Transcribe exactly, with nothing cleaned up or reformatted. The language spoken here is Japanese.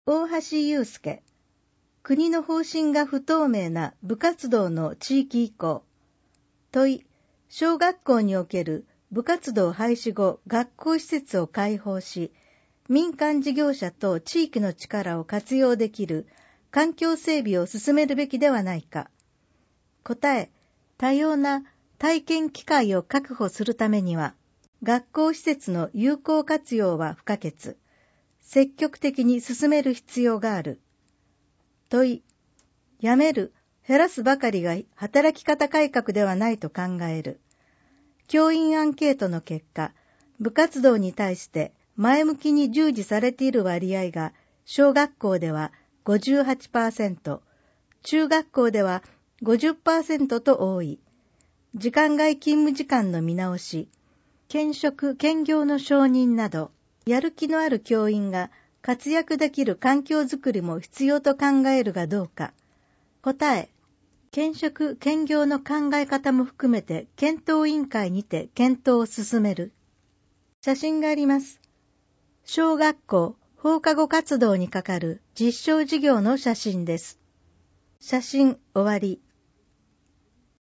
大橋祐介、国の方針が不透明な部活動の地域移行。問い、小学校における部活動廃止後、学校施設を開放し、民間事業者と地域の力を活用できる環境整備を進めるべきではないか。答え、多様な体験機会を確保するためには、学校施設の有効活用は不可欠。積極的に進める必要がある。問い、やめる、減らすばかりが働き方改革ではないと考える。教員アンケートの結果、部活動に対して前向きに従事されている割合が、小学校では ごじゅうはちパーセント、中学校では ごじゅっパーセント と多い。時間外勤務時間の見直し、兼職・兼業の承認など、やる気のある教員が活躍できる環境づくりも必要と考えるがどうか。答え、兼職・兼業の考え方も含めて検討委員会にて検討を進める。写真があります。小学校放課後活動に係る実証事業の写真です。写真終わり。